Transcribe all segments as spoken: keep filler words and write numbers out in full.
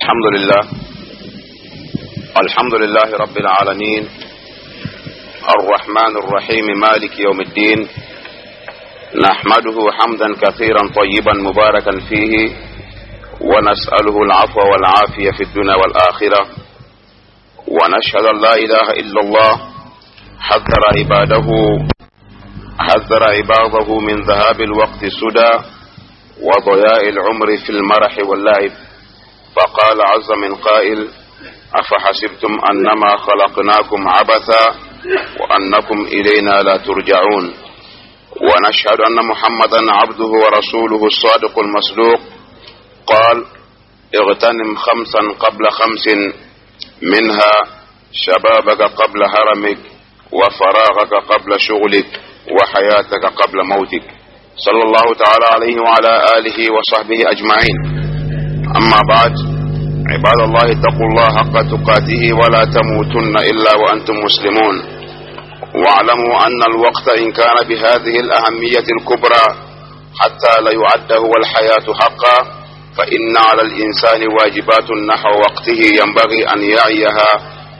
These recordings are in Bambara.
الحمد لله الحمد لله رب العالمين الرحمن الرحيم مالك يوم الدين، نحمده حمدا كثيرا طيبا مباركا فيه، ونسأله العفو والعافية في الدنيا والآخرة، ونشهد أن لا إله إلا الله حذر عباده حذر عباده من ذهاب الوقت سدى وضياع العمر في المرح واللعب، فقال عز من قائل: أفحسبتم أنما خلقناكم عبثا وأنكم إلينا لا ترجعون. ونشهد أن محمدا عبده ورسوله الصادق المصدوق، قال: اغتنم خمسا قبل خمس، منها شبابك قبل هرمك، وفراغك قبل شغلك، وحياتك قبل موتك. صلى الله تعالى عليه وعلى آله وصحبه أجمعين. أما بعد، عباد الله اتقوا الله حق تقاته ولا تموتن إلا وأنتم مسلمون، واعلموا أن الوقت إن كان بهذه الأهمية الكبرى حتى لا يعد هو الحياة حقا، فإن على الإنسان واجبات نحو وقته ينبغي أن يعيها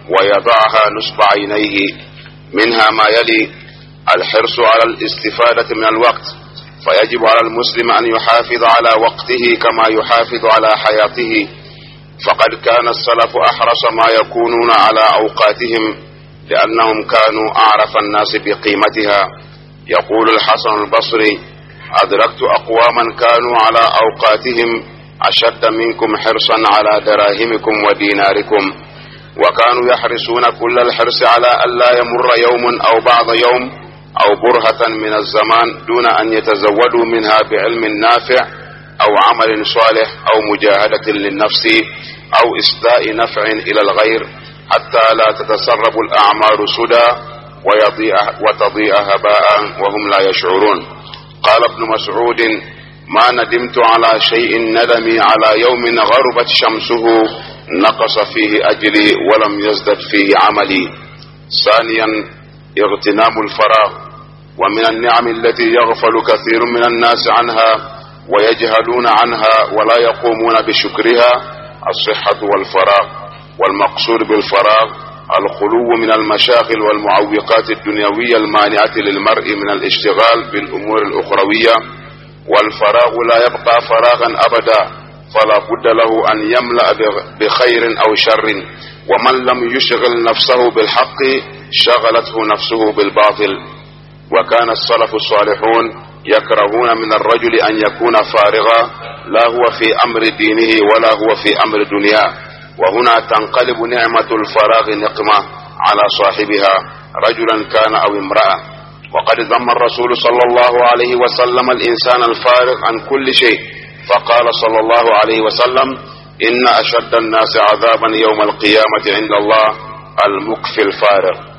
ويضعها نصب عينيه، منها ما يلي: الحرص على الاستفادة من الوقت، فيجب على المسلم أن يحافظ على وقته كما يحافظ على حياته، فقد كان السلف أحرص ما يكونون على أوقاتهم لأنهم كانوا أعرف الناس بقيمتها. يقول الحسن البصري: أدركت أقواما كانوا على أوقاتهم أشد منكم حرصا على دراهمكم وديناركم، وكانوا يحرصون كل الحرص على ألا يمر يوم أو بعض يوم أو برهة من الزمان دون أن يتزودوا منها بعلم نافع أو عمل صالح أو مجاهدة للنفس أو إسداء نفع إلى الغير، حتى لا تتسرب الأعمار سدى ويضيع وتضيع هباء وهم لا يشعرون. قال ابن مسعود: ما ندمت على شيء ندمي على يوم غربت شمسه نقص فيه أجري ولم يزدد فيه عملي. ثانيا، اغتنام الفراغ. ومن النعم التي يغفل كثير من الناس عنها ويجهلون عنها ولا يقومون بشكرها الصحة والفراغ. والمقصود بالفراغ الخلو من المشاغل والمعوقات الدنيوية المانعة للمرء من الاشتغال بالأمور الأخروية. والفراغ لا يبقى فراغا أبدا، فلا بد له أن يملأ بخير أو شر، ومن لم يشغل نفسه بالحق شغلته نفسه بالباطل. وكان السلف الصالحون يكرهون من الرجل أن يكون فارغا، لا هو في أمر دينه ولا هو في أمر دنياه، وهنا تنقلب نعمة الفراغ نقمة على صاحبها، رجلا كان أو امرأة. وقد ذم الرسول صلى الله عليه وسلم الإنسان الفارغ عن كل شيء، فقال صلى الله عليه وسلم: إن أشد الناس عذابا يوم القيامة عند الله المكفي الفارغ.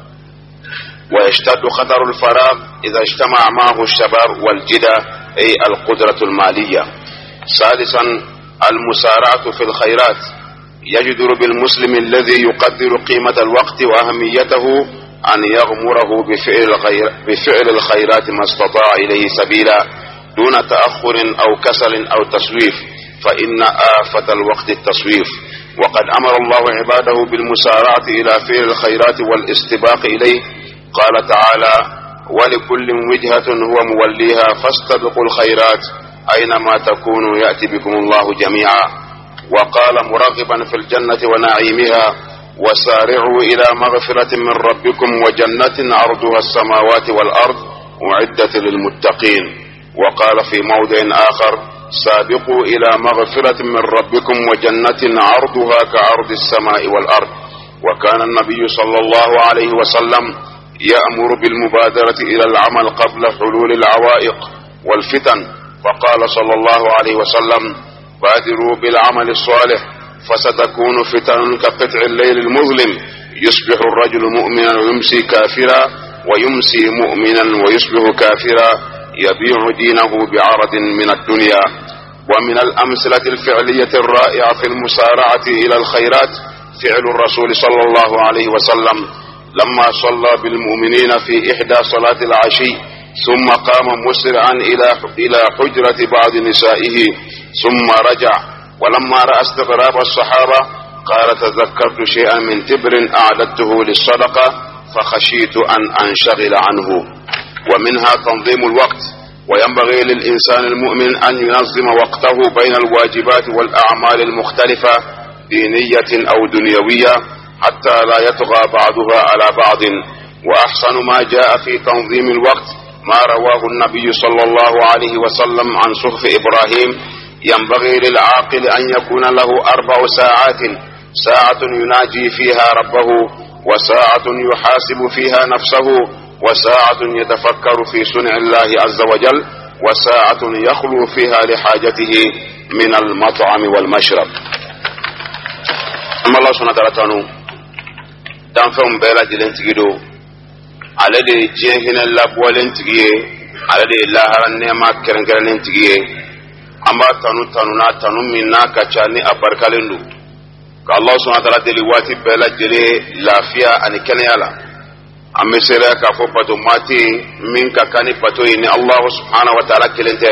ويشتد خطر الفراغ إذا اجتمع معه الشباب والجدة، أي القدرة المالية. ثالثا، المسارعة في الخيرات. يجدر بالمسلم الذي يقدر قيمة الوقت وأهميته أن يغمره بفعل, الخير بفعل الخيرات ما استطاع إليه سبيلا دون تأخر أو كسل أو تسويف، فإن آفة الوقت التسويف. وقد أمر الله عباده بالمسارعة إلى فعل الخيرات والاستباق إليه، قال تعالى: ولكل وجهة هو موليها فاستبقوا الخيرات أينما تكونوا يأتي بكم الله جميعا. وقال مرغبا في الجنة ونعيمها: وسارعوا إلى مغفرة من ربكم وجنة عرضها السماوات والأرض أعدت للمتقين. وقال في موضع آخر: سابقوا إلى مغفرة من ربكم وجنة عرضها كعرض السماء والأرض. وكان النبي صلى الله عليه وسلم يأمر بالمبادرة إلى العمل قبل حلول العوائق والفتن، فقال صلى الله عليه وسلم: بادروا بالعمل الصالح فستكون فتن كقطع الليل المظلم، يصبح الرجل مؤمنا ويمسي كافرا، ويمسي مؤمنا ويصبح كافرا، يبيع دينه بعرض من الدنيا. ومن الأمثلة الفعلية الرائعة في المسارعة إلى الخيرات فعل الرسول صلى الله عليه وسلم لما صلى بالمؤمنين في إحدى صلاة العشي، ثم قام مسرعا إلى إلى حجرة بعض نسائه، ثم رجع ولما رأى استغراب الصحابة قال تذكرت شيئا من تبر أعددته للصدقة فخشيت أن أنشغل عنه. ومنها تنظيم الوقت، وينبغي للإنسان المؤمن أن ينظم وقته بين الواجبات والأعمال المختلفة دينية أو دنيوية حتى لا يطغى بعضها على بعض. وأحسن ما جاء في تنظيم الوقت ما رواه النبي صلى الله عليه وسلم عن صحف إبراهيم: ينبغي للعاقل أن يكون له أربع ساعات، ساعة يناجي فيها ربه، وساعة يحاسب فيها نفسه، وساعة يتفكر في صنع الله عز وجل، وساعة يخلو فيها لحاجته من المطعم والمشرب. أما الله سبحانه وتعالى تنفهم بلا جلن تجدو على دي جيهن اللابوالين تجيه على دي الله النعمة كرن كرن تجيه أما تنو تنو نا تنو منا كچاني أبركالندو الله سبحانه وتعالى دي واتي بلا جلي لافيا أني كنيالا أمي سيرا كفو باتو ماتي من كاني باتو إني الله سبحانه وتعالى كلنته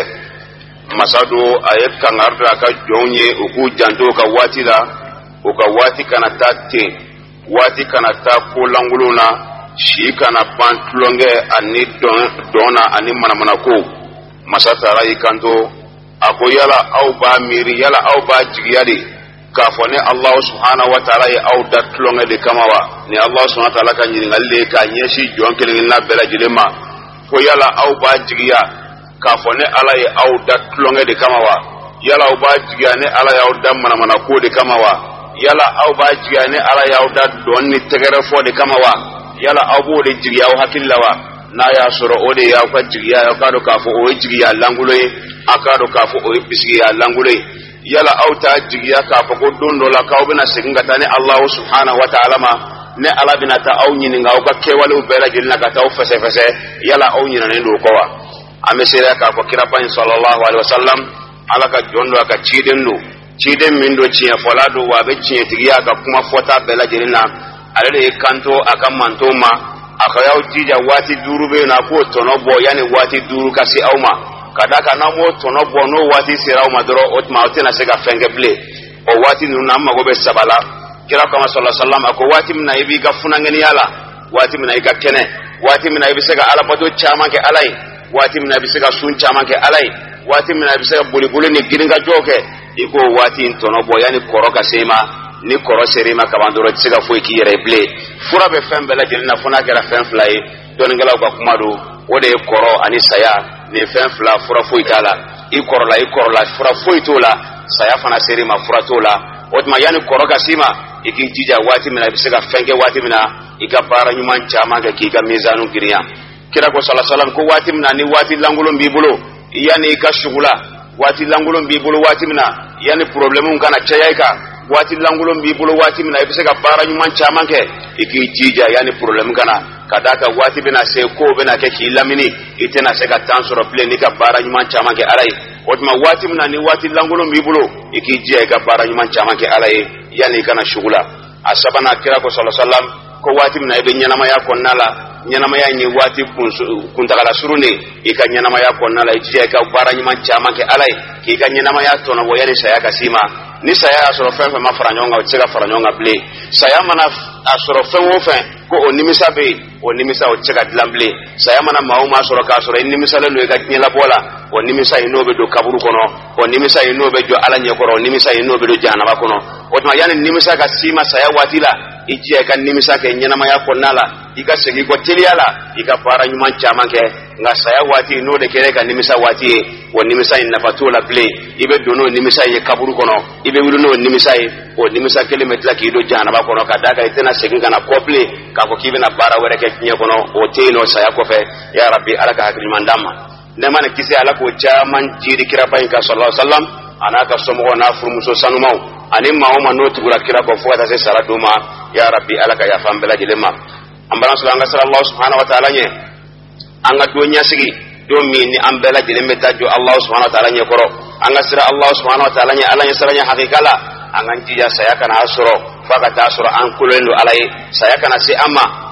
masado ayet kan arda ka jonye uku janto ka wati la uka wati kana tate wati kana ta ko languluna shi kana bantlonge ani don dona ani mana mana ko masata rai kanto akoyala au ba miri yala au ba jigiyadi kafone Allah subhanahu wa ta'ala ya au datlonge de kamawa ni Allah subhanahu wa ta'ala kan yin ngalle ka nyeshi jonkelin na bela jilema ko yala au ba jigiya kafone ala ya au datlonge de kamawa yala au ba jigiya ne ala ya au dam mana mana ko de kamawa yala au ba jigiya ne ala ya au dat donni tegere fo de kamawa yala au bo de jigiya au hakillawa na ya soro ode ya ka jigiya ya ka do kafo o jigiya languloy akado kafo o bisiya languloy yala auta jigiya ka fa ko dondo la ka obina siginga tane Allah subhanahu wa ta'ala ma ne ala bina ta au nyini nga o ka kewalu bela jilna ka ta o fese fese yala au nyina ne ndo ko wa amesira ka ko kira pan sallallahu alaihi wasallam ala ka jondo ka chiden no chiden min do chiya folado wa be chiya tigiya ka kuma fota bela jilna ale de kanto aka mantoma aka yaw jija wati durube na ko tono bo yani wati duru kasi auma kadaka na mo tono bono wati siraw madro otma otena sega fenge ble o wati nuna mago be sabala kira kama sallallahu alaihi wasallam ako wati mina ibi ga funangeni yala wati mina iga kene wati mina ibi sega ala bado chama ke alai wati mina ibi sega sun chama ke alai wati mina ibi sega buli buli ni giringa joke iko wati tono bo yani koroka sema ni koro serima kabandoro sega foi ki yere ble fura be fembe la jelina funa kera fem fly don ngala ko kumado wode koro ani saya ne fen fla fura foitala i korola i korola fura foitola saya fana seri ma fura tola otma yani koroga sima iki jija wati mina bisega fenge wati mina ikabara nyuman chama ga kika mizanu kiriya kira ko sallallahu alaihi wasallam ko wati mina ni wati langulo mbibulo yani ka shugula wati langulo mbibulo wati mina yani problemu kana chayaika wati langulo mbibulo wati mina bisega bara nyuman chama ke iki jija yani problemu kana kadaka wati bina se ko bina ke kilamini itena se ka tansoro play ni ka bara nyuman chama ke alai otma wati mna ni wati langulo mbibulo ikijia ka bara nyuman chama ke alai yani kana shugula asabana kira ko sallallahu alaihi wasallam ko wati mna ibe nyana ya konnala nyana ya ni wati kuntakala surune ikanyana ya konnala ikijia ka bara nyuman chama ke alai ki ka nyana ya tono boyani saya kasima ni saya asoro fenfe mafaranyonga utsega faranyonga play saya mana asoro fenwofen ko onimisa be onimisa ocheka dilamble saya mana mauma asoro ka asoro inimisa le loega nyela bola onimisa inobe do kaburu kono onimisa inobe jo alanye koro onimisa inobe do janaba kono otma yani nimisa ka sima saya watila ijie ka nimisa ke nyana maya konala ika segi ko teliala ika para nyuman chama ke nga saya wati no de kere ka nimisa wati onimisa inafatula play ibe dono nimisa ye kaburu kono ibe wiluno nimisa ye o nimisa kilometer ki do janaba kono kadaka itena segi kana kople ka ko kibe na bara were ke nya kono o teno saya ko fe ya rabbi alaka hakri mandama ne man kisi alako chaman jiri kira pa ka sallallahu alaihi wasallam anaka somo na furmuso sanumau ani mauma no tugura kira ko fuata se saraduma ya rabbi alaka ya fambela jilema ambana sallallahu subhanahu wa ta'ala nye anga dunya sigi do mini ambela jileme tajo Allah subhanahu wa ta'ala nye koro anga sira Allah subhanahu wa ta'ala nye alanya saranya hakikala anga njia saya kana asuro fakata asuro an kulendo alai saya kana si ama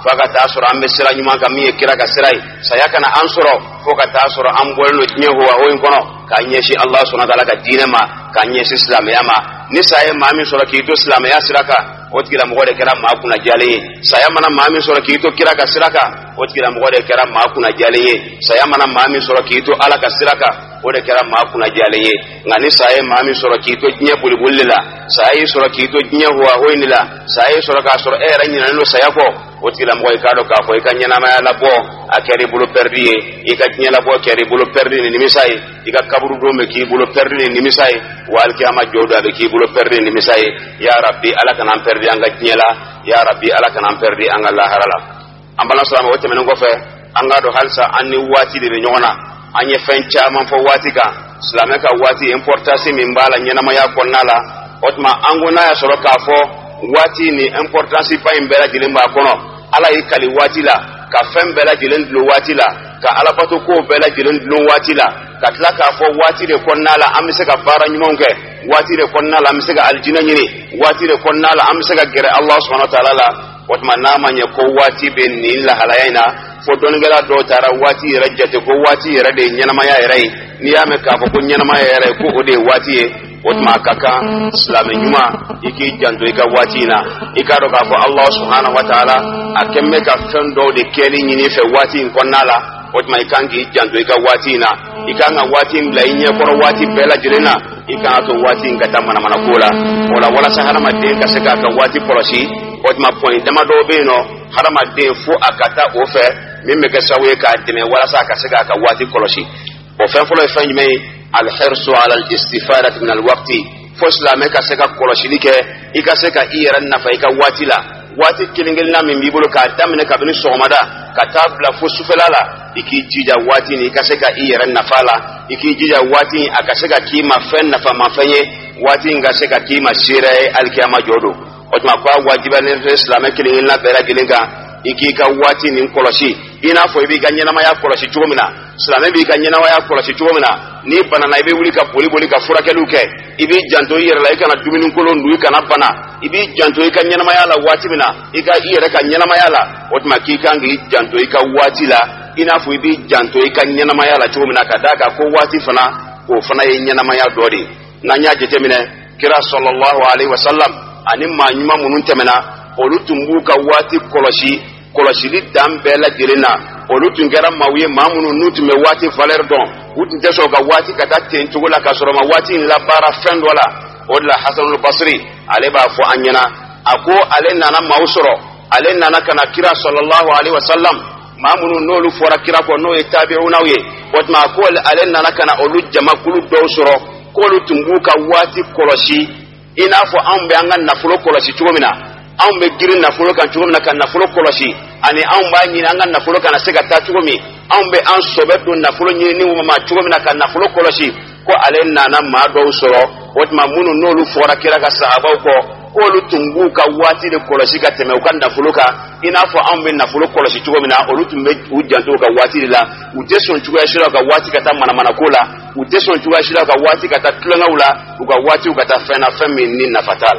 faka taa sɔrɔ an bɛ sira ɲuman kan min ye kira ka sira ye saya kana an sɔrɔ fo ka taa sɔrɔ an bɔlen don diɲɛ huwaho in kɔnɔ k'a ɲɛsin Allah subhanahu wa ta'ala ka diinɛ ma k'a ɲɛsin silamɛya ma ni saya maa min sɔrɔ k'i to silamɛya sira kan o tigilamɔgɔ de kɛra maa kunnajalen ye saya mana maa min sɔrɔ k'i to kira ka sira kan o tigilamɔgɔ de kɛra maa kunnajalen ye saya mana maa min sɔrɔ k'i to Ala ka sira kan o de kɛra maa kunnajalen ye nka ni saya maa min sɔrɔ k'i to diɲɛ boliboli la saya y'i sɔrɔ k'i to diɲɛ huwaho in la saya y'i sɔrɔ k'a sɔrɔ e yɛrɛ ɲinɛnen don saya kɔ o tigilamɔgɔ i k'a dɔn k'a fɔ i ka ɲɛnamaya labɔ a kɛra i bolo pɛridi ye i ka diɲɛ labɔ kɛra i bolo pɛridi ni nimisa ye i ka kaburu don bɛ k'i bolo pɛridi ni nimisa ye wa alikiyama jɔ don a bɛ k'i bolo pɛridi ni nimisa ye ya rabbi Ala kana an pɛridi an ka diɲɛ la ya rabbi Ala kana an pɛridi an ka lahara la an bala silamɛ o tɛmɛnen kɔfɛ an k'a dɔn halisa an ni waati de bɛ ɲɔgɔn na an ye fɛn caman fɔ waati kan silamɛ ka waati importance min b'a la ɲɛnamaya kɔnɔna la o tuma an ko n'a y'a sɔrɔ k'a fɔ waati ni importance ba in bɛɛ lajɛlen b'a kɔnɔ Ala y'i kali waati la ka fɛn bɛɛ lajɛlen dulon waati la ka alabato kow bɛɛ lajɛlen dulon waati la ka tila k'a fɔ waati de kɔnɔna la an bɛ se ka baara ɲumanw kɛ waati de kɔnɔna la an bɛ se ka alijinɛ ɲini waati de kɔnɔna la an bɛ se ka gɛrɛ Allah subhanahu wa ta'ala la o tuma n'a ma ɲɛ ko waati bɛ nin lahalaya in na fo dɔnnikɛla dɔw taara waati yɛrɛ jate ko waati yɛrɛ de ye ɲɛnamaya yɛrɛ ye n'i y'a mɛn k'a fɔ ko ɲɛnamaya yɛrɛ ko o de ye waati ye o tuma a ka kan silamɛ ɲuman i k'i janto i ka waati in na i k'a dɔn k'a fɔ Allah subhanahu wa ta'ala a kɛn bɛ ka fɛn dɔw de kɛli ɲini fɛ waati in kɔnɔna la o tuma i kan k'i janto i ka waati in na i kan ka waati in bila i ɲɛkɔrɔ waati bɛɛ lajɛlen na i kan ka to waati in ka taa manamana ko la o la walasa hadamaden ka se k'a ka waati kɔlɔsi o tuma pɔyin dama dɔw bɛ yen nɔ hadamaden fo a ka taa o fɛ min bɛ kɛ sababu ye k'a dɛmɛ walasa a ka se k'a ka waati kɔlɔsi o fɛn fɔlɔ ye fɛn jumɛn ye alhirsu ala al-istifadati min al-waqti fo silamɛ ka se ka kɔlɔsili kɛ i ka se ka i yɛrɛ nafa i ka waati la waati kelen kelenna min b'i bolo k'a daminɛ kabini sɔgɔmada ka taa bila fo sufɛla la i k'i jija waati ni i ka se ka i yɛrɛ nafa la i k'i jija waati a ka se ka k'i ma fɛn nafa ma fɛn ye waati in ka se ka k'i ma seere ye alikiyama jɔ don o tuma ko a wajibiyalen filɛ silamɛ kelen kelenna bɛɛ lajɛlen kan i k'i ka waati nin kɔlɔsi i n'a fɔ i b'i ka ɲɛnamaya kɔlɔsi cogo min na silamɛ b'i ka ɲɛnamaya kɔlɔsi cogo min na n'i banana i bɛ wuli ka boli boli ka furakɛliw kɛ i b'i janto i yɛrɛ la i kana dumuni kolon dun i kana bana i b'i janto i ka ɲɛnamaya la waati min na i ka i yɛrɛ ka ɲɛnamaya la o tuma k'i kan k'i janto i ka waati la i n'a fɔ i b'i janto i ka ɲɛnamaya la cogo min na ka d'a kan ko waati fana o fana ye ɲɛnamaya dɔ de ye n'an y'a jateminɛ kira sallallahu alaihi wa sallam ani maa ɲuman minnu tɛmɛna olu tun b'u ka waati kɔlɔsi kɔlɔsili dan bɛɛ lajɛlen na olu tun kɛra maaw ye maa minnu n'u tun bɛ waati valeur dɔn u tun tɛ sɔn ka waati ka taa ten cogo la ka sɔrɔ ma waati in labaara fɛn dɔ la o de la Hasanul Basri ale b'a fɔ an ɲɛna a ko ale nana maaw sɔrɔ ale nana ka na kira sallallahu alaihi wa sallam maa minnu n'olu fɔra kira kɔ n'o ye tabi'unaw ye o tuma a ko ale nana ka na olu jamakulu dɔw sɔrɔ k'olu tun b'u ka waati kɔlɔsi i n'a fɔ anw bɛ an ka nafolo kɔlɔsi cogo min na anw bɛ girin nafolo kan cogo min na ka nafolo kɔlɔsi ani anw b'a ɲini an ka nafolo kana se ka taa cogo min anw bɛ an sɔbɛ don nafolo ɲinini ma cogo min na ka nafolo kɔlɔsi ko ale nana maa dɔw sɔrɔ o tuma minnu n'olu fɔra kira ka sahabaw kɔ k'olu tun b'u ka waati de kɔlɔsi ka tɛmɛ u ka nafolo kan i n'a fɔ anw bɛ nafolo kɔlɔsi cogo min na olu tun bɛ u janto u ka waati de la u tɛ sɔn cogoya si la u ka waati ka taa manamana ko la u tɛ sɔn cogoya si la u ka waati ka taa tulonkɛw la u ka waati u ka taa fɛn na fɛn min ni nafa t'a la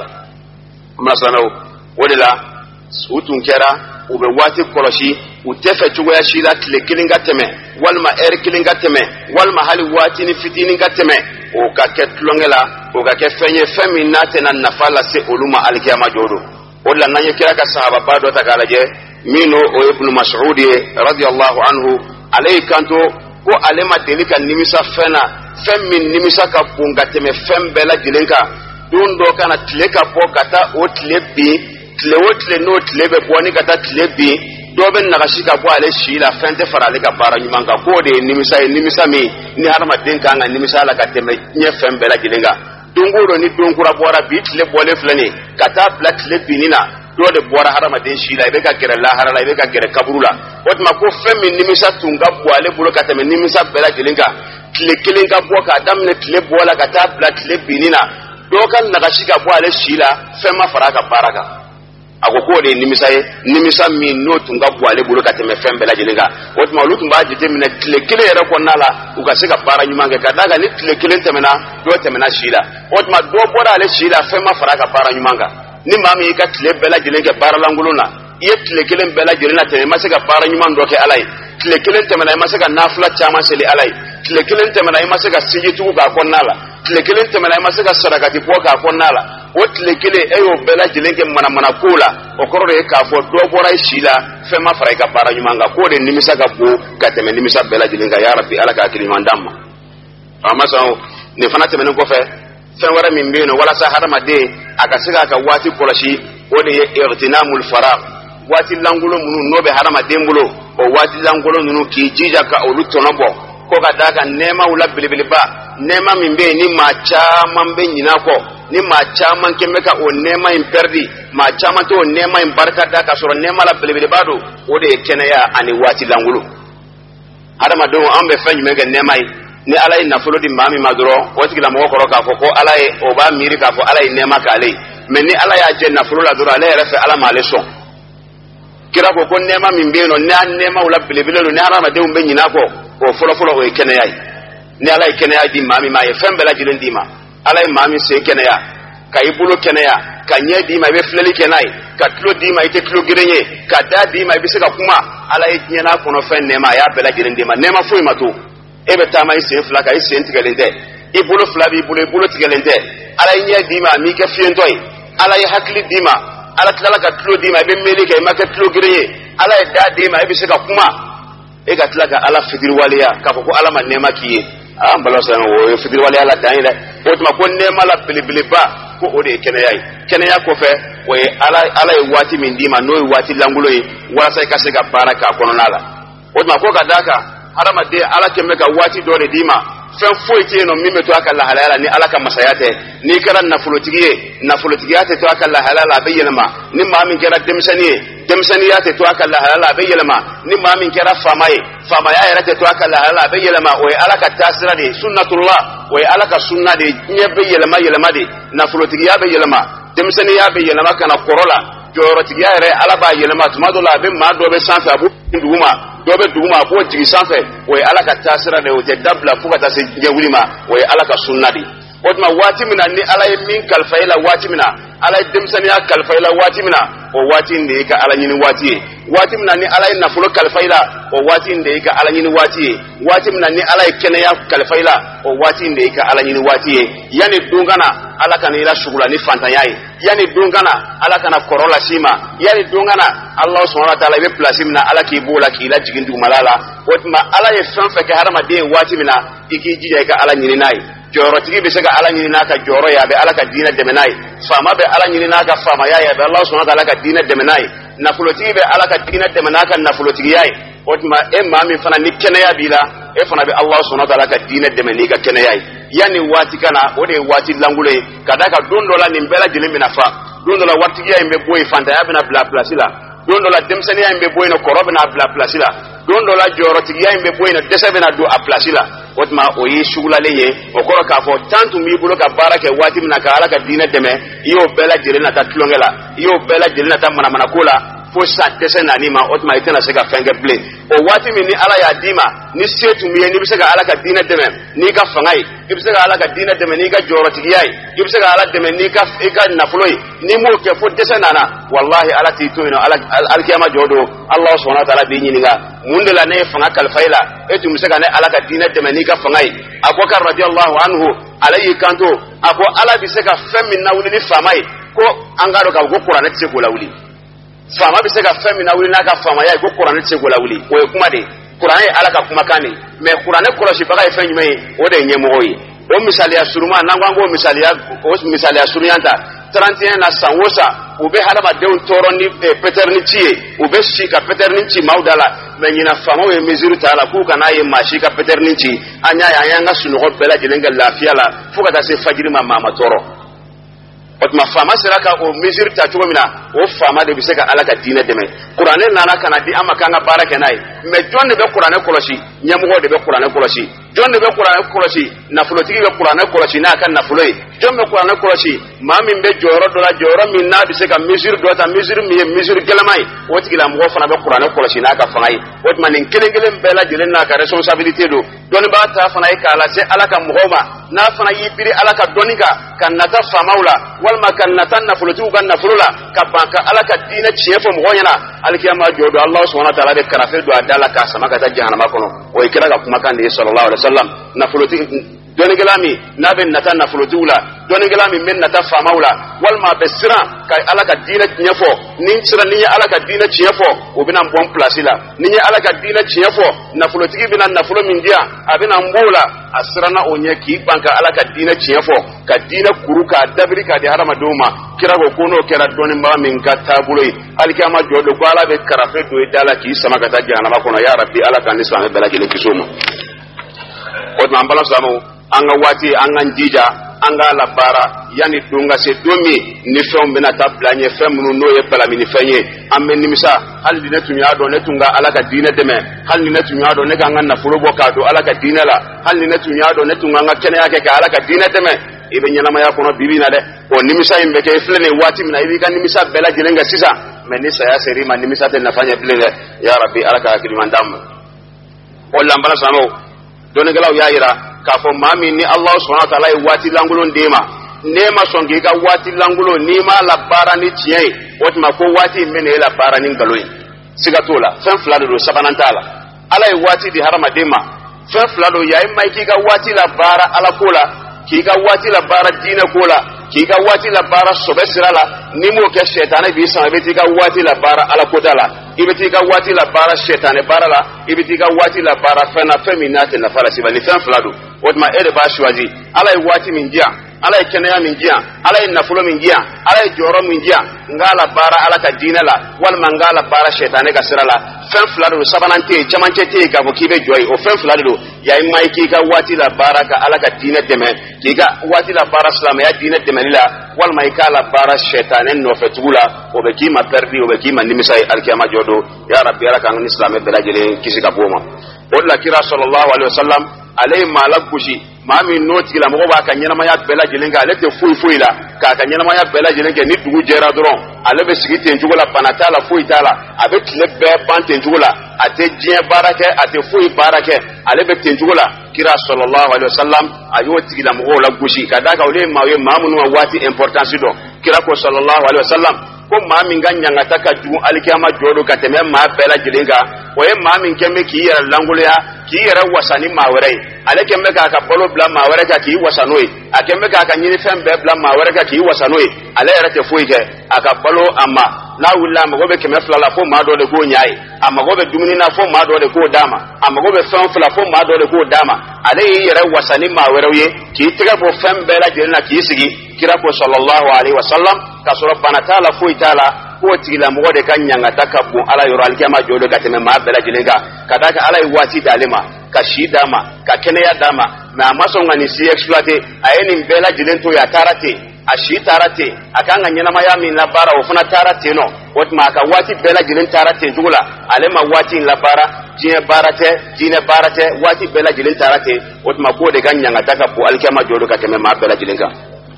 o de la u tun kɛra u bɛ waati kɔlɔsi u tɛ fɛ cogoya si la tile kelen ka tɛmɛ walima ɛri kelen ka tɛmɛ walima hali waati ni fitinin ka tɛmɛ o ka kɛ tulonkɛ la o ka kɛ fɛn ye fɛn min n'a tɛna nafa lase olu ma alikiyama jɔ don o de la n'an ye kira ka sahababa dɔ ta k'a lajɛ min n'o o ye Ibnu Mas'ud ye radiyallahu anhu ale y'i kanto ko ale ma deli ka nimisa fɛn na fɛn min nimisa ka bon ka tɛmɛ fɛn bɛɛ lajɛlen kan don dɔ kana tile ka bɔ ka taa o tile bin tile o tile n'o tile bɛ bɔ ni ka taa tile bin dɔw bɛ nagasi ka bɔ ale si la fɛn tɛ fara ale ka baara ɲuman kan k'o de ye nimisa ye nimisa min ni hadamaden kan ka nimisa la ka tɛmɛ diɲɛ fɛn bɛɛ lajɛlen kan don o don ni don kura bɔra bi tile bɔlen filɛ nin ka taa bila tile binni na dɔ de bɔra hadamaden si la i bɛ ka gɛrɛ lahara la i bɛ ka gɛrɛ kaburu la o tuma ko fɛn min nimisa tun ka bɔ ale bolo ka tɛmɛ nimisa bɛɛ lajɛlen kan tile kelen ka bɔ k'a daminɛ tile bɔ la ka taa bila tile binni na dɔw ka nagasi ka bɔ ale si la fɛn ma fara a ka baara kan a ko k'o de ye nimisa ye nimisa min n'o tun ka bɔ ale bolo ka tɛmɛ fɛn bɛɛ lajɛlen kan o tuma olu tun b'a jateminɛ tile kelen yɛrɛ kɔnɔna la u ka se ka baara ɲuman kɛ ka d'a kan ni tile kelen tɛmɛna dɔ tɛmɛna si la o tuma dɔ bɔra ale si la fɛn ma fara a ka baara ɲuman kan ni maa min y'i ka tile bɛɛ lajɛlen kɛ baara lankolon na ye tile kelen bɛɛ lajɛlen na tɛmɛ i ma se ka baara ɲuman dɔ kɛ Ala ye, tile kelen tɛmɛna i ma se ka nafila caman seli Ala ye, tile kelen tɛmɛna i ma se ka sinji tugu k'a kɔnɔna la, tile kelen tɛmɛna i ma se ka sarakati bɔ k'a kɔnɔna la, o tile kelen e y'o bɛɛ lajɛlen kɛ manamana ko la, o kɔrɔ de ye k'a fɔ dɔ bɔra i si la fɛn ma fara i ka baara ɲuman kan, k'o de nimisa ka bon ka tɛmɛ nimisa bɛɛ lajɛlen kan. Ya Rabbi, Ala ka hakili ɲuman d'an ma. Ama sɔn nin fana tɛmɛnen kɔfɛ fɛn wɛrɛ min bɛ yen nɔ walasa hadamaden a ka se k'a ka waati kɔlɔsi, o de ye irtinamul faragh, waati langolo minnu n'o bɛ hadamaden bolo, o waati langolo ninnu k'i jija ka olu tɔnɔ bɔ, ko ka d'a kan nɛɛmaw la belebeleba, nɛɛma min bɛ yen ni maa caman bɛ ɲinɛ a kɔ, ni maa caman kɛn bɛ ka o nɛɛma in pɛridi, maa caman tɛ o nɛɛma in barika da ka sɔrɔ nɛɛma la belebeleba don, o de ye kɛnɛya ani waati langolo. Hadamadenw an bɛ fɛn jumɛn kɛ nɛɛma ye? Ni Ala ye nafolo di maa min ma dɔrɔn, o tigilamɔgɔ kɔrɔ k'a fɔ ko Ala ye, o b'a miiri k'a fɔ Ala ye nɛɛma k'ale ye, mais ni Ala y'a jɛ nafolo la dɔrɔn ale yɛrɛ fɛ Ala m'ale sɔn. Kira ko ko nɛɛma min bɛ yen nɔ, n'a nɛɛmaw la belebele don, ni hadamadenw bɛ ɲinɛ a kɔ, o fɔlɔfɔlɔ o ye kɛnɛya ye. Ni Ala ye kɛnɛya di maa min ma, a ye fɛn bɛɛ lajɛlen d'i ma. Ala ye maa min sen kɛnɛya, ka i bolo kɛnɛya, ka ɲɛ d'i ma i bɛ filɛli kɛ n'a ye, ka tulo d'i ma i tɛ tulo geren ye, ka da d'i ma i bɛ se ka kuma. Ala ye diɲɛ n'a kɔnɔ fɛn nɛɛma, a y'a bɛɛ lajɛlen d'i ma, nɛɛma foyi ma to. E bɛ taama i sen fila kan, i sen tigɛlen tɛ, i bolo fila b'i bolo, i bolo tigɛlen tɛ. Ala ye ɲɛ d'i ma, a m'i kɛ fiyentɔ ye. Ala ye hakili d'i ma, Ala tilala ka tulo d'i ma, i bɛ meli kɛ i ma kɛ tulo geren ye. Ala ye da d'i ma, i bɛ se ka kuma. E ka tila ka Ala fitiriwaleya k'a fɔ ko Ala ma nɛɛma k'i ye. Ah, n balasan o ye fitiriwaleya la dan ye dɛ. O tuma ko nɛɛma la belebeleba, ko o de ye kɛnɛya ye. Kɛnɛya kɔfɛ o ye Ala Ala ye waati min d'i ma, n'o ye waati langolo ye, walasa i ka se ka baara k'a kɔnɔna la. O tuma ko ka d'a kan hadamaden Ala kɛn bɛ ka waati dɔ de d'i ma, fɛn foyi tɛ yen nɔ min bɛ to a ka lahalaya la ni Ala ka masaya tɛ. N'i kɛra nafolotigi ye, nafolotigiya tɛ to a ka lahalaya la, a bɛ yɛlɛma. Ni maa min kɛra denmisɛnnin ye, denmisɛnniya tɛ to a ka lahalaya la, a bɛ yɛlɛma. Ni maa min kɛra faama ye, faamaya yɛrɛ tɛ to a ka lahalaya la, a bɛ yɛlɛma. O ye Ala ka taasira de ye, sunnatullah, o ye Ala ka sunna de ye, diɲɛ bɛ yɛlɛma yɛlɛma de, nafolotigiya bɛ yɛlɛma, denmisɛnniya bɛ yɛlɛma ka na kɔrɔ la, jɔyɔrɔtigiya yɛrɛ Ala b'a yɛlɛma. Tuma dɔ la a bɛ maa dɔ bɛ sanfɛ, a b'o duguma, dɔ bɛ duguma, a b'o jigin sanfɛ. O ye Ala ka taasira de ye, o tɛ dabila fo ka taa se diɲɛ wuli ma, o ye Ala ka sunna de ye. O tuma waati min na ni Ala ye min kalifa i la waati min na, Ala ye denmisɛnniya kalifa i la waati min na, o waati in de ye ka Ala ɲini waati ye. Waati min na ni Ala ye nafolo kalifa i la, o waati in de ye ka Ala ɲini waati ye. Waati min na ni Ala ye kɛnɛya kalifa i la, o waati in de ye ka Ala ɲini waati ye. Yani don kana Ala kana i la sugula ni fantanya ye, yani don kana Ala kana kɔrɔ lasi ma, yani don kana Allah subhanahu wa ta'ala i bɛ place min na Ala k'i b'o la k'i la jigin dugumala la. O tuma Ala ye fɛn fɛn kɛ hadamaden ye waati min na, i k'i jija i ka Ala ɲini n'a ye. Jɔyɔrɔtigi bɛ se ka Ala ɲini n'a ka jɔyɔrɔ ye, a bɛ Ala ka diinɛ dɛmɛ n'a ye. Faama bɛ Ala ɲini n'a ka faamaya ye, a bɛ Allah subhanahu wa ta'ala ka diinɛ dɛmɛ n'a ye. Nafolotigi bɛ Ala ka diinɛ dɛmɛ n'a ka nafolotigiya ye. O tuma e maa min fana ni kɛnɛya b'i la, e fana bɛ Allah subhanahu wa ta'ala ka diinɛ dɛmɛ n'i ka kɛnɛya ye. Yani waati kana, o de ye waati langolo ye. Ka d'a kan don dɔ la nin bɛɛ lajɛlen bɛna fa. Don dɔ la waritigiya in bɛ bɔ yen, fantanya bɛna bila place la. Don dɔ la denmisɛnniya in bɛ bɔ yen, kɔrɔ bɛna bila place la. Don dɔ la jɔyɔrɔtigiya in bɛ bɔ yen, dɛsɛ bɛna don a place la. O tuma o ye sugulalen ye. O kɔrɔ k'a fɔ tan tun b'i bolo ka baara kɛ waati min na ka Ala ka diinɛ dɛmɛ, i y'o bɛɛ lajɛlen nata tulonkɛ la, i y'o bɛɛ lajɛlen nata manamanako la, fo sa dɛsɛ nani ma. O tuma i tɛna se ka fɛn kɛ bilen. O waati min ni Ala y'a d'i ma, ni se tun b'i ye, n'i bɛ se ka Ala ka diinɛ dɛmɛ n'i ka fanga ye, i bɛ se ka Ala ka diinɛ dɛmɛ n'i ka jɔyɔrɔtigiya ye, i bɛ se ka Ala dɛmɛ n'i ka i ka nafolo ye, n'i m'o kɛ fo dɛsɛ nana, wallahi Ala t'i to yen nɔ. Ala alikiyama jɔ don, Allah subhanahu wa ta'ala b'i ɲininka, mun de la ne ye fanga kalifa i la, e tun bɛ se ka ne Ala ka diinɛ dɛmɛ n'i ka fanga ye. Abubakar radiyallahu anhu, ale y'i kanto, a ko Ala bɛ se ka fɛn min lawuli ni faama ye, ko an k'a dɔn k'a fɔ ko kuranɛ tɛ se k'o lawuli. Faama bɛ se ka fɛn min lawuli n'a ka faamaya ye, ko kuranɛ tɛ se k'o lawuli. O ye kuma de ye. Kuranɛ ye Ala ka kumakan de ye. Mais kuranɛ kɔlɔsibaga ye fɛn jumɛn ye? O de ye ɲɛmɔgɔ ye. O misaliya suruma, n'an ko an k'o misaliya o misaliya surunya ta, trente et un na san o san u bɛ hadamadenw tɔɔrɔ ni pɛtɛrɛni ci ye, u bɛ si ka pɛtɛrɛni ci maaw da la. Mais ɲina faamaw ye mesure ta la k'u kana ye maa si ka pɛtɛrɛni ci. An y'a ye an y'an ka sunɔgɔ bɛɛ lajɛlen kɛ lafiya la fo ka taa se fajiri ma, maa ma tɔɔrɔ. O tuma faama sera ka o mesure ta cogo min na, o faama de bɛ se ka Ala ka diinɛ dɛmɛ. Kuranɛ nana ka na di an ma k'an ka baara kɛ n'a ye. Mais jɔn de bɛ kuranɛ kɔlɔsi? Ɲɛmɔgɔ de bɛ kuranɛ kɔlɔsi. Jɔn de bɛ kuranɛ kɔlɔsi? Nafolotigi bɛ kuranɛ kɔlɔsi n'a ka nafolo ye. Jɔn bɛ kuranɛ kɔlɔsi? Maa min bɛ jɔyɔrɔ dɔ la, jɔyɔrɔ min n'a bɛ se ka mesure dɔ ta, mesure min ye mesure gɛlɛma ye, o tigilamɔgɔ fana bɛ kuranɛ kɔlɔsi n'a ka fanga ye. O tuma nin kelen kelen bɛɛ lajɛlen n'a ka responsabilité don. doni ba ta fana yi kala sai alaka muhoma na fana yi biri alaka donika kan nata famaula wal ma kan nata nafulutu kan nafulula ka banka alaka dina ciefo muhonyana alkiyama jodo Allah subhanahu wa ta'ala de karafe do adala ka samaka ta jahannama kono o ikira ga kuma kan de sallallahu alaihi wasallam nafulutu doni galami nabe nata nafulutu la doni galami men nata famaula wal ma besira ka alaka dina ciefo nin cira ni alaka dina ciefo o bina bon place la ni alaka dina ciefo nafulutu bina nafulo min dia abina mbola asrana onye ki banka alaka dina ciefo ka dina kuruka dabri ka de harama doma kira go kono kira doni ba min ka tabuloi alkiyama jodo ko ala be karafe do dala ki sama ka tajana ma kono ya rabbi alaka ni sama dala ki kisuma o man bala samu anga wati anga ndija anga labara yani dunga se domi ni fem bena tablanye fem nu no ye bala mini fenye amme nimisa hal dina tunya do ne tunga alaka dina deme hal dina tunya do ne ganga na fulo bokado alaka dina la hal dina tunya do ne tunga nga kene yake ka alaka dina deme ibe nyama ya kono bibina de o nimisa imbe ke flene wati mina ibi kan nimisa bela jilenga sisa menisa ya seri man nimisa te nafanya blele ya rabbi alaka akilimandam o lambala samo doni galaw ya ira ka fo mami ni Allah subhanahu wa ta'ala wati langulo ndema nema songi ka wati langulo nima la bara ni tiye wati ma ko wati mene la bara ni ngaloy sigatola fen flado do sabanantala ala wati di harama dema fen flado yayi mai ki ga wati la bara ala kola ki ga wati la bara dina kola ki ga wati la bara sobesirala nimo ke shetane bi sama beti ga wati la bara ala kodala ibeti ga wati la bara shetane bara la ibeti ga wati la bara fena feminate na fala siba ni fen flado wotma ede ba shwazi ala wati min dia ala kenaya min dia ala nafulo min dia ala joro min dia ngala bara ala ka dina la wal mangala bara shetane ga sirala fen flado sabanante chamanche te ga ko kibe joy o fen flado ya mai ki ga wati la bara ka ala ka dina deme ki ga wati la bara islam ya dina deme la wal mai ka la bara shetane no fetula o be ki ma perdi o be ki ma nimisai alkiyama jodo ya rabbi ala kan islam be la jele kisi ka boma wala kira sallallahu alaihi wasallam alay malakushi mami noti la mo ba kan nyama ya bela jilenga ale te fuyi fuyi la ka kan nyama ya bela jilenga ni dugu jera dron ale be sigite njugula panatala fuyi tala abe tle be pante njugula ate jien barake ate fuyi barake ale be tenjugula kira sallallahu alaihi wasallam ayo tigila mo la gushi kadaka ole mawe mamunu wati importance do kira ko sallallahu alaihi wasallam ko mami nganya ngataka ju alikiyama jodo kateme ma bela jilenga oye mami kemme ki yera langulya ki yera wasani mawere ale kemme ka ka bolo bla mawere ka ki wasanoi akemme ka ka nyini fembe bla mawere ka ki wasanoi ale yera te fuike aka bolo amma la wula mago be kemme flala fo ma do de go nyai amago be dumini na fo ma do de go dama amago be fon fla fo ma do de go dama ale yera wasani mawere ye ki tiga bo fembe la jelena ki sigi kira ko sallallahu alaihi wasallam ka soro banatala fo itala ko tigila mo de kan nyanga takabbu ala yoro alkiyama jodo gateme ma bela jilenga kadaka ala wati dalima ka shidama ka keneya dama na maso ngani si exploiter ayeni bela jilento ya tarate ashi tarate akanga nyana mayami na bara ofuna tarate no wotma ka wati bela jilen tarate jugula alema wati la bara jine barate jine barate wati bela jilen tarate wotma ko de kan nyanga takabbu alkiyama jodo gateme ma bela jilenga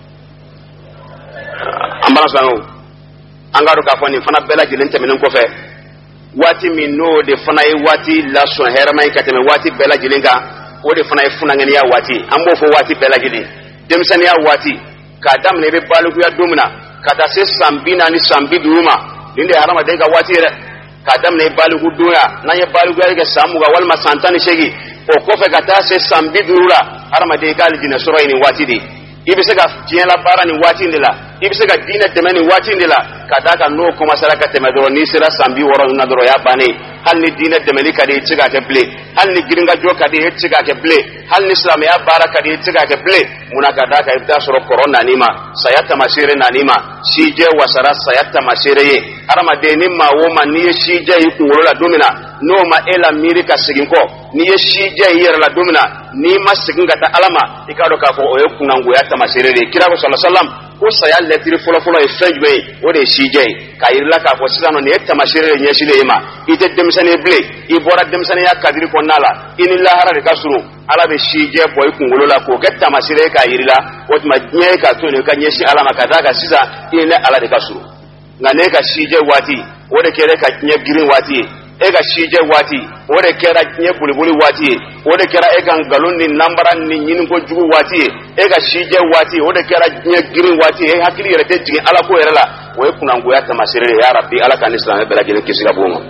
ambala sanu angaro ka fani fana bela jilen temenen ko fe wati min no de fana e wati la so hermay kateme wati bela jilenga o de fana e funa ngani ya wati ambo fo wati bela jilen demsani ya wati ka dam ne be balu ya dumna kata se sambina ni sambi duma inde harama de ga wati re ka dam ne balu duya na ye balu ga ga samu ga wal masantani shegi o ko fe kata se sambi dura harama de ga aljina soro ni wati de ibise ga tiela bara ni wati ndila ibise ga dina temeni wati ndila kadaka no kuma saraka temedoro ni sira sambi woro na doro ya bane hal ni dina temeli kadi tiga ke ble hal ni giringa jo kadi tiga ke ble hal ni islam ya bara kadi tiga ke ble muna kadaka ibda soro corona nima sayata masire na nima sije wasara sayata masire ye arama de ni ma wo man ni sije ikuro la domina no ma ela mirika siginko ni sije yera la domina ni ma siginga ta alama ikado ka fo o yekunangu ya tamasire kira ko sallallahu alaihi wasallam ko saya letiri folo folo e fejwe o de sije ka irla ka fo sisano ne tamasire nyeshile ma ite demsane ble ibora demsane ya kadiri ko nala inilla harare kasuru ala be sije boy kungolo la ko ke tamasire ka irla o tuma nye ka to ne ka nyeshi alama kadaka sisa inilla ala de kasuru ngane ka sije wati o de kere ka nye girin wati ega shije wati ore kera nye bulibuli wati ore kera ega ngalon ni nambara ni nyini ko jugu wati ega shije wati ore kera nye girin wati e hakili yere te jigi ala ko yere la o kuna ngo ya tamasire ya rabbi ala kan islam bela jele kisira bongo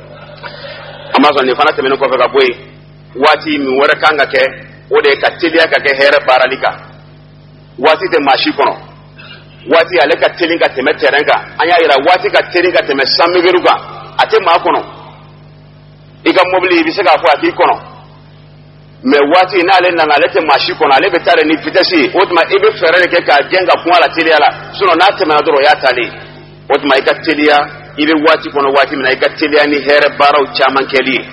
amazon ni fana temeno ko fega boy wati mi wore kanga ke ode ka teliya ka ke here baralika wati te mashi kono wati ale ka telinga teme terenga anya ira wati ka telinga teme samigeruga ate ma kono iga mobili bisega fo ati kono me wati na ale nanga lete mashi kono ale betare ni vitesi otuma ibe ferere ke ka jenga kwa la teliya la suno na teme na doro ya tali otuma iga teliya ibe wati kono wati mina iga teliya ni here barau chaman keli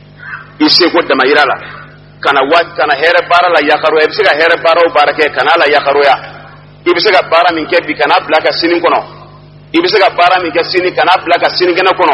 ise ko dama irala kana wati kana here bara la yakaru e bisega here barau barake kana la yakaru ya ibisega bara min ke bi kana blaka sinin kono ibisega bara min ke sinin kana blaka sinin gena kono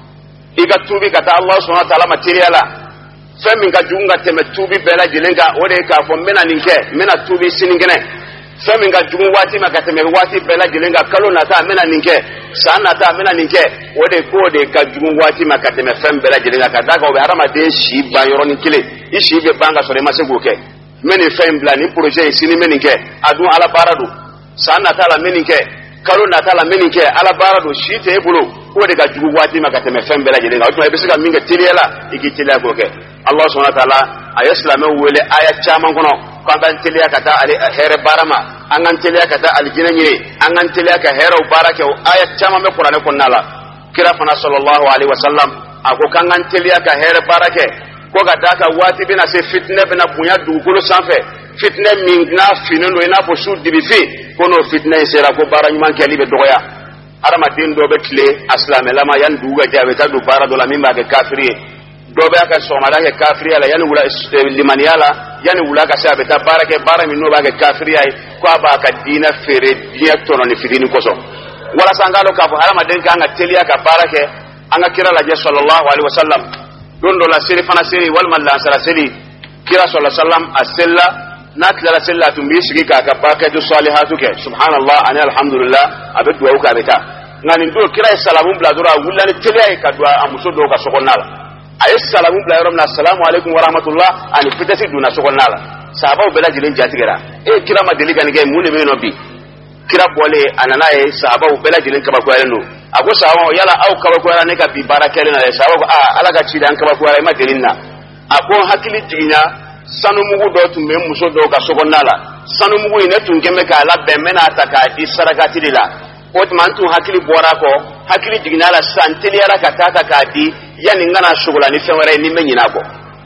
iga tubi kata Allah subhanahu wa ta'ala materiala fem min ka junga teme tubi bela jilenga ode ka fo mena ninke mena tubi sinin gena fem min ka jungu wati ma ka teme wati bela jilenga kalo nata mena ninke sana ta mena ninke ode ko de ka jungu wati ma ka teme fem bela jilenga kata ko be harama de shi ba yoro ni kile ishi be banga sore masego ke meni fem bla ni projet sinin meninke adu ala baradu sana ta la meninke kalo nata la meninke ala baradu shi te bulu ko de ka jugu wati ma ka teme fem bela jilenga o to be siga minga tiliela iki tilia ko ke Allah subhanahu wa ta'ala ayaslama wele aya chama kono kan tilia kata ali here barama angan tilia kata al jinani angan tilia ka here barake aya chama me qur'an ko nala kira fana sallallahu alaihi wasallam ako kangan tilia ka here barake ko ga daka wati bina se fitne bina bunya dugulu sanfe fitne mingna finendo ina fo su dibifi kono fitne sera ko barani man kali be doya arama din do be tle aslame lama yan duga jabe ta du bara do la mimba ke kafiri do be aka so mala ke kafiri ala yan wula limaniala yan wula ka sabe ta barake bara minno ba ke kafiri ay ko ba ka dina fere dia tono ni fidini koso wala sangalo ka arama den ka nga telia ka barake anga kira la je sallallahu alaihi wasallam dondo la seri fana seri wal malla sara seri kira sallallahu alaihi wasallam asella natla la sella tumbi shigi ka ka baka du salihatu ke subhanallah ani alhamdulillah abedu wa ka beta ngani ndo kira salamu bla dura wulla ni tele ka dua amuso do ka sokonnala ay salamu bla yaramna assalamu alaikum wa rahmatullah ani fitasi duna sokonnala sahaba bela jilen jatigera e kira ma deliga ni ge mun be no bi kira bole anana e sahaba bela jilen ka ba ko yano ako sahaba yala au ka ba ko yala ne ka bi barakele na sahaba a alaga ci dan ka ba ko yala ma delinna ako hakili jinya sanu mugu do tumbe muso do ka sokonnala sanu mugu ine tungeme ka la bemena ataka di sarakati dila otman tu hakili bora ko hakili jignala santeli ara kataka kadi yani ngana shugula ni fenwere ni menyina ko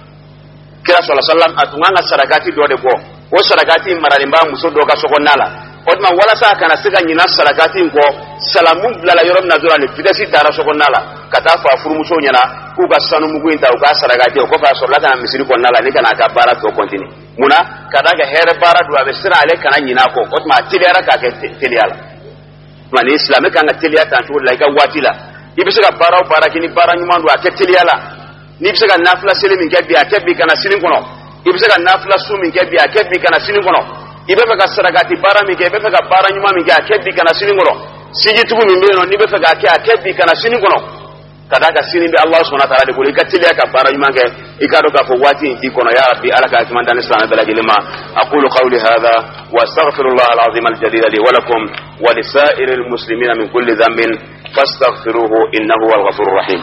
kira sallallahu alaihi wasallam atunganga sarakati do de ko o sarakati maralimba muso do ka sokonnala otman wala sa kana siga nyina sarakati ko salamu blala yorom nazura ni fidasi tara sokonnala kata fa furu muso nyana ku ga sanu mugu inta u ga sarakati ko fa so laka na misiri ko nala ni kana ka bara to continue muna kada ga here bara do be sira ale kana nyina ko otman tilera ka ke tiliala mani islamic kan teliya tan to like watila ibisega bara bara kini bara nyuma ndo aketeliala ni ibisega nafla selimin gabi akebbi kana sinin kono ibisega nafla sumin gabi akebbi kana sinin kono ibebe ka saragati bara mi gebe ka bara nyuma mi ga akebbi kana sinin kono siji tubu mi mbeno ni be ka akebbi kana sinin kono kadaka sinin bi Allah subhanahu wa ta'ala de ko ikateliya ka bara nyuma ge ikado ka fo wati di kono ya rabbi alaka kimandan islam bala jilma aqulu qawli hadha wa astaghfirullah alazim aljalil li wa lakum wa lisairil muslimin min kulli dhanbin fastaghfiruhu innahu huwal ghafurur rahim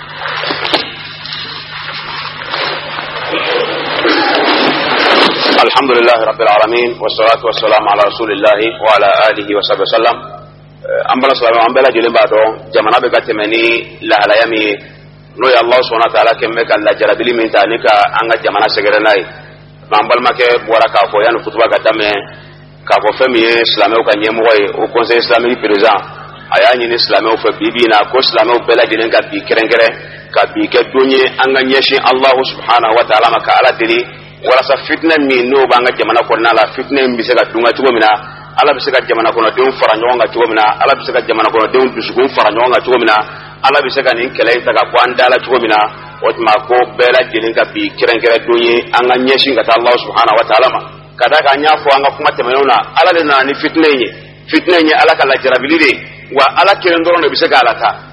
alhamdulillah rabbil alamin wassalatu wassalamu ala rasulillah wa ala alihi wa sahbihi wasallam ambala salama ambala jilimba do jamana be gatemeni la alayami no ya Allah subhanahu wa ta'ala kemme kan la jarabili min tanika anga jamana segere nai ambal make bora ka ko yan kutuba gatame ka ko femi islamé ka nyemo way au conseil islamique président aya ni islamé o fa bibi na ko islamé o bela jilen ka bi kerengere ka bi ke donye anga nyeshi Allah subhanahu wa ta'ala maka ala dili wala sa fitna mi no banga jamana ko na la fitna mi se ka dunga tugo mina ala bi se ka jamana kono den fara nyonga tugo mina ala bi se ka jamana kono den dusugun fara nyonga tugo mina ala bi se ka nin kele ta ka ko andala tugo mina otma ko bela jilin ka bi kirengere donye anga nyeshi ka Allah subhanahu wa ta'ala ma kada ka nya fo anga kuma temenona ala le na ni fitna nye fitna nye ala ka la jarabilide wa ala kiren doron bi se ka ala ta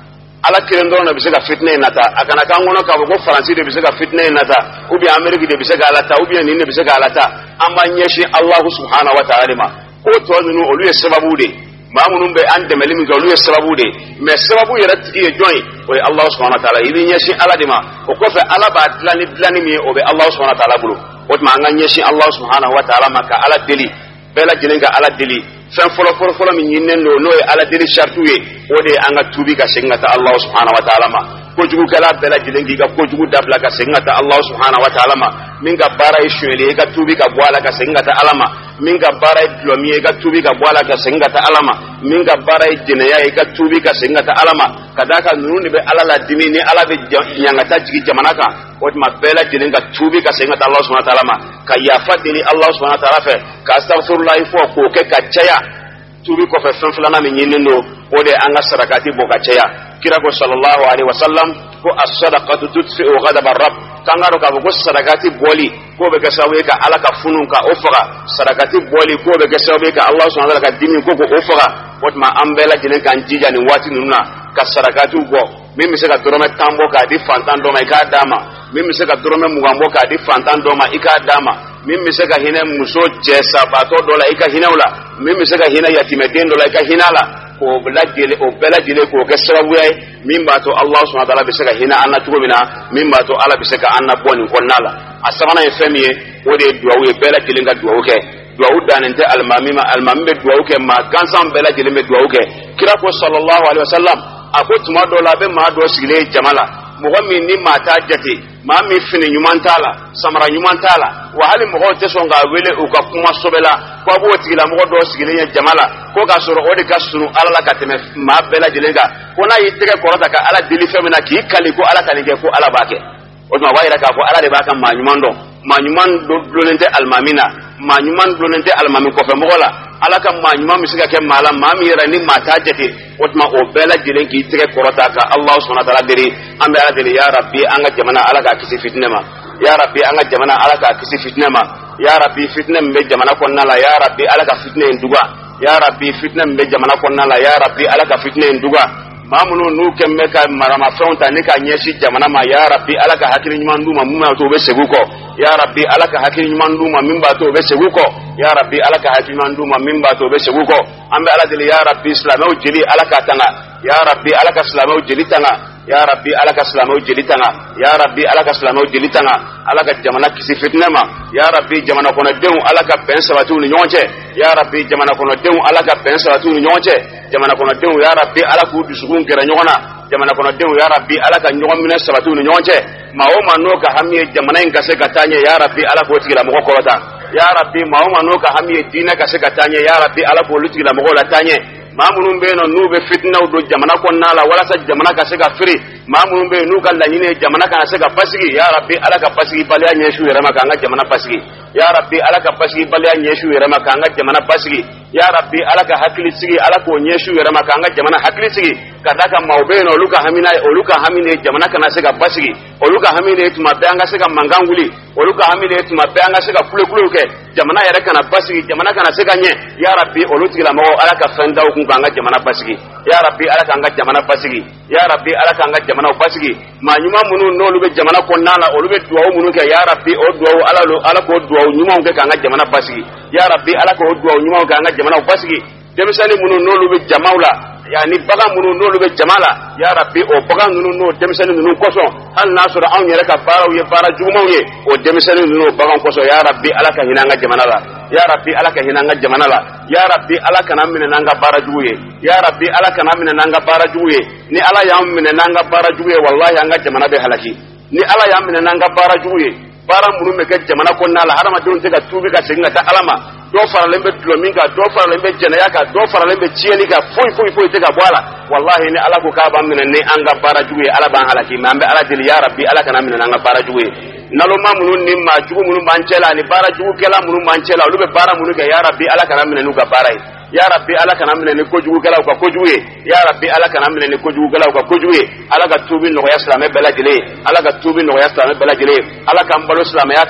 ala kiren do na bisega fitne nata akana kan wono ka go France de bisega fitne nata ubi America de bisega alata ubi ni ne bisega alata amma nyeshi Allah subhanahu wa ta'ala ma ko to nunu olu ye sababu de mamunun be an de melimi ga olu ye sababu de me sababu yara tigi joy o Allah subhanahu wa ta'ala ibi nyeshi ala de ma o ko fe ala ba dlani dlani mi o be Allah subhanahu wa ta'ala bulu o ma nga nyeshi Allah subhanahu wa ta'ala ma ka ala deli bela jilenga ala deli fen folo folo folo min yinnen no no ala deli shartuye o de anga tubi ka singata Allah subhanahu wa ta'ala ma ko jugu kala bela jilengi ga ko jugu dabla ka singata Allah subhanahu wa ta'ala ma min ga bara ishwele ga tubi ka bwala ka singata alama min ga bara dlomi ga tubi ka bwala ka singata alama min ga bara jinaya ga tubi ka singata alama kadaka nunu be ala la dimi ni ala be nyangata jigi jamana ka o ma bela jilenga tubi ka singata Allah subhanahu wa ta'ala ma ka yafa dini Allah subhanahu wa ta'ala fe ka astaghfirullah fo ko ke ka chaya tubi ko fe fanflana min yinno o de anga sarakati bo ka chaya kira ko sallallahu alaihi wasallam ko as-sadaqatu tudfi'u ghadab ar-rabb kangaro ka bo sarakati boli ko be ka sawe ka alaka funun ka ofara sarakati boli ko be ka sawe ka Allah subhanahu wa ta'ala ka dimi ko ko ofara wotma ambela jinen kan jija ni wati nuna ka sarakati go mimi se ka dorome tambo ka di fantan do mai ka dama mimi se ka dorome mugambo ka di fantan do ma ika dama mimi se ka hina muso jesa bato dola ika hinaula mimi se ka hina yatime den dola ika hinala ko blajele o blajele ko ke sababu yai mimba to Allah subhanahu wa ta'ala be se ka hina anna tugo mina mimba to ala be se ka anna boni ko nala asabana efemiye wode duwawe blajele nga duwawe duwawu danente almamima almamibe duwawu ke ma gansan blajele me duwawu ke kira ko sallallahu alaihi wasallam ako tuma do la be ma do sigile jamala mogo min ni mata jate ma mi fini nyuman tala samara nyuman tala wa hali mogo te songa wele u ka kuma sobela ko bo tigila mogo do sigile jamala ko ka soro odi ka sunu ala ka teme ma bela jelenga ko na yitege korota ka ala dili femina ki kali ko ala tanike ko ala bake o ma wayra ka ko ala de baka ma nyuman do ma nyuman do dolente almamina ma nyuman dolente almami ko fe mogo la ala ka ma nyuma misiga ke mala ma mi yara ni mata jate otma o bela jilen ki tege korota ka Allah subhanahu wa ta'ala diri ambe ala diri ya rabbi anga jamana ala ka kisi fitna ma ya rabbi anga jamana ala ka kisi fitna ma ya rabbi fitna mbe jamana konna la ya rabbi ala ka fitna nduga ya rabbi fitna mbe jamana konna la ya rabbi ala ka fitna nduga mamunu nu kemme ka marama fonta ne ka nyeshi jamana ma ya rabbi ala ka hakiri nyuma nduma mumma to be seguko ya rabbi ala ka hakiri nyuma nduma mimba to be seguko ya rabbi ala ka hakiri nyuma nduma mimba to be seguko ambe ala dili ya rabbi islamu jili ala ka tanga ya rabbi ala ka islamu jili tanga ya rabbi ala ka islamu jili tanga ya rabbi ala ka islamu jili tanga ala ka jamana kisi fitna ma ya rabbi jamana kono dewu ala ka ben sabatu ni nyonche ya rabbi jamana kono dewu ala ka ben sabatu ni nyonche jamana kono dewu ya rabbi ala ku dusugun kera nyona jamana kono dewu ya rabbi ala ka nyogom mine sabatu ni nyonche ma o ma no ka hamiye jamana inga se katanye ya rabbi ala ko tigila mo korota ya rabbi ma o ma no ka hamiye dina ka se katanye ya rabbi ala ko lutigila mo la tanye mamunun be no nube fitna do jamana ko nala wala sa jamana ka se ka firi mamunun be nu kan la yine jamana ka se ka pasigi ya rabbi ala ka pasigi bal ya nyeshu yere maka nga jamana pasigi ya rabbi ala ka pasigi bal ya nyeshu yere maka nga jamana pasigi ya rabbi ala ka hakili sigi ala ko nyeshu yere maka nga jamana hakili sigi kadaka maube no luka hamina oluka hamine jamana kana se ka pasigi oluka hamine tuma be anga se ka manganguli oluka hamine tuma be anga se ka kule kule ke jamana yere kana pasigi jamana kana se ka nye ya rabbi oluti la mo ala ka fenda ku kanga jamana pasigi ya rabbi ala kanga jamana pasigi ya rabbi ala kanga jamana pasigi ma nyuma munu no lube jamana ko nala o lube duwa munu ke ya rabbi o duwa ala lo ala ko duwa nyuma ke kanga jamana pasigi ya rabbi ala ko duwa nyuma ke kanga jamana pasigi demisali munu no lube jamaula yani baga munu no lube jamala ya rabbi o baga nunu no demisali nunu koso hal nasura an yere ka bara ye bara jugumaw ye o demisali nunu baga koso ya rabbi ala ka hinanga jamana la ya rabbi ala ka hinanga jamana la ya rabbi ala kana mine nanga bara juguye ya rabbi ala kana mine nanga bara juguye ni ala ya mine nanga bara juguye wallahi anga jamana be halaki ni ala ya mine nanga bara juguye bara munu me ke jamana ko nala harama don te ka tubi ka singa ta alama do fara lembe tulominga do fara lembe jenaya ka do fara lembe chieni ka foi foi foi te ka bwala wallahi ni ala ko ka ba mine ne anga bara juguye ala ban halaki mambe ala dil ya rabbi ala kana mine nanga bara juguye nalo ma munu ni ma jugu munu manchela ni bara jugu kela munu manchela lube bara munu ke ya rabbi ala kana mine nuga bara ya rabbi ala kana mine ni ko jugu kela ko ko juguye ya rabbi ala kana mine ni ko jugu kela ko ko juguye ala ga tubi no ya islame bela jile ala ga tubi no ya islame bela jile ala kan balo islame yaka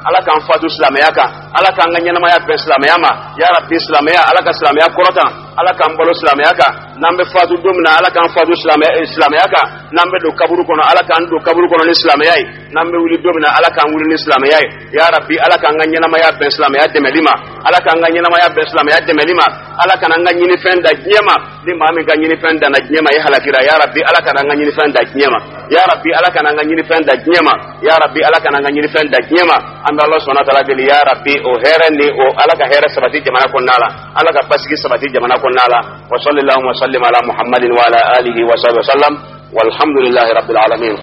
ala kan fatu silamaya kan ala kan ga ɲɛnamaya bɛn silamaya ma ya rabbi silamaya ala ka silamaya kɔrɔta ala kan balo silamaya kan n'an bɛ fatu don min na ala kan fatu silamaya silamaya kan n'an bɛ don kaburu kɔnɔ ala kan don kaburu kɔnɔ ni silamaya ye n'an bɛ wuli don min na ala kan wuli ni silamaya ye ya rabbi ala kan ga ɲɛnamaya bɛn silamaya dɛmɛli ma ala kan ga ɲɛnamaya bɛn silamaya dɛmɛli ma ala kan an ga ɲini fɛn da diɲɛ ma ni maa min ka ɲini fɛn da na diɲɛ ma ye halakira ya rabbi ala kan an ga ɲini fɛn da diɲɛ ma ya rabbi ala kan an ga ɲini fɛn da diɲɛ ma ya rabbi ala kan an ga ɲini fɛn da diɲɛ ma an bɛ ala subhanahu wa ta'ala deli ya rabbi o hɛrɛ ni o ala ka hɛrɛ sabati jamana kɔnɔna la ala ka basigi sabati jamana kɔnɔna la wa sallallahu wa sallim ala muhammadin wa ala alihi wa sahbihi wa sallam walhamdulillahi rabbil alamin.